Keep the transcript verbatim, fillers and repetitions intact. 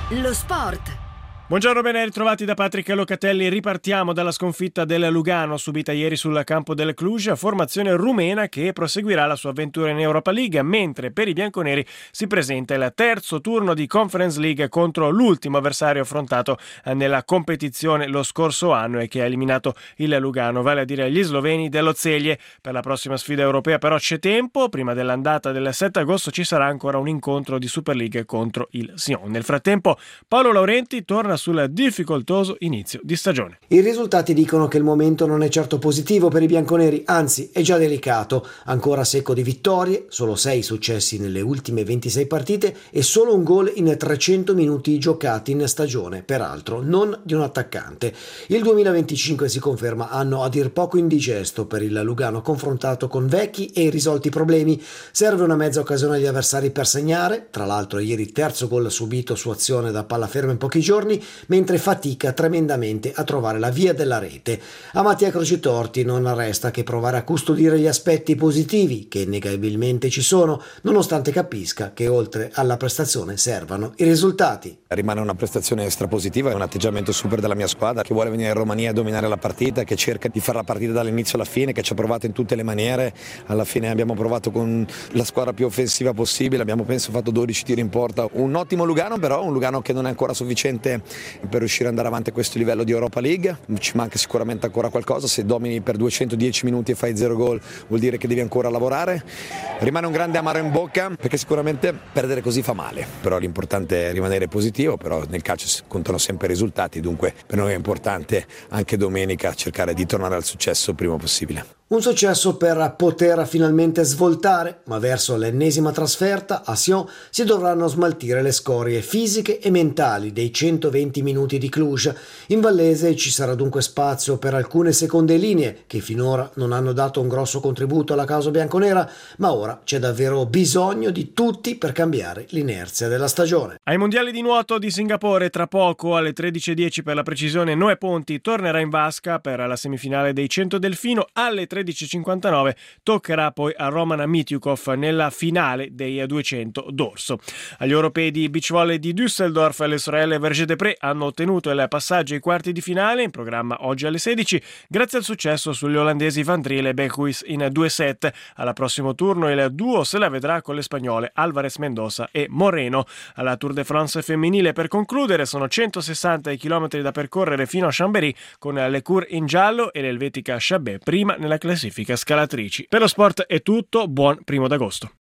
Lo sport. Buongiorno, ben ritrovati da Patrick Locatelli. Ripartiamo dalla sconfitta del Lugano subita ieri sul campo del Cluj, formazione rumena che proseguirà la sua avventura in Europa League, mentre per i bianconeri si presenta il terzo turno di Conference League contro l'ultimo avversario affrontato nella competizione lo scorso anno e che ha eliminato il Lugano, vale a dire gli sloveni dello Celje. Per la prossima sfida europea però c'è tempo, prima dell'andata del sette agosto ci sarà ancora un incontro di Super League contro il Sion. Nel frattempo Paolo Laurenti torna sul difficoltoso inizio di stagione. I risultati dicono che il momento non è certo positivo per i bianconeri, anzi è già delicato, ancora secco di vittorie, solo sei successi nelle ultime ventisei partite e solo un gol in trecento minuti giocati in stagione, peraltro non di un attaccante. Il duemilaventicinque si conferma anno a dir poco indigesto per il Lugano, confrontato con vecchi e irrisolti problemi. Serve una mezza occasione agli avversari per segnare, tra l'altro ieri terzo gol subito su azione da palla ferma in pochi giorni, mentre fatica tremendamente a trovare la via della rete. A Mattia Crocitorti non resta che provare a custodire gli aspetti positivi che innegabilmente ci sono, nonostante capisca che oltre alla prestazione servano i risultati. Rimane una prestazione strapositiva, è un atteggiamento super della mia squadra che vuole venire in Romania a dominare la partita, che cerca di fare la partita dall'inizio alla fine, che ci ha provato in tutte le maniere. Alla fine abbiamo provato con la squadra più offensiva possibile, abbiamo penso fatto dodici tiri in porta. Un ottimo Lugano, però un Lugano che non è ancora sufficiente per riuscire ad andare avanti a questo livello di Europa League. Ci manca sicuramente ancora qualcosa, se domini per duecentodieci minuti e fai zero gol vuol dire che devi ancora lavorare. Rimane un grande amaro in bocca perché sicuramente perdere così fa male, però l'importante è rimanere positivo, però nel calcio contano sempre i risultati, dunque per noi è importante anche domenica cercare di tornare al successo il prima possibile. Un successo per poter finalmente svoltare, ma verso l'ennesima trasferta a Sion si dovranno smaltire le scorie fisiche e mentali dei centoventi minuti di Cluj. In Vallese ci sarà dunque spazio per alcune seconde linee che finora non hanno dato un grosso contributo alla causa bianconera, ma ora c'è davvero bisogno di tutti per cambiare l'inerzia della stagione. Ai mondiali di nuoto di Singapore tra poco alle tredici e dieci per la precisione Noè Ponti tornerà in vasca per la semifinale dei cento delfino. Alle tredici e cinquantanove toccherà poi a Roman Mityukov nella finale dei duecento dorso. Agli europei di beach volley di Düsseldorf le sorelle Verger-Depré hanno ottenuto il passaggio ai quarti di finale, in programma oggi alle sedici, grazie al successo sugli olandesi Van Driel e Beckwith in due set. Al prossimo turno il duo se la vedrà con le spagnole Alvarez Mendoza e Moreno. Alla Tour de France femminile per concludere sono centosessanta i chilometri da percorrere fino a Chambéry con le Cour in giallo e l'elvetica Chabet prima nella classifica scalatrici. Per lo sport è tutto, buon primo d'agosto.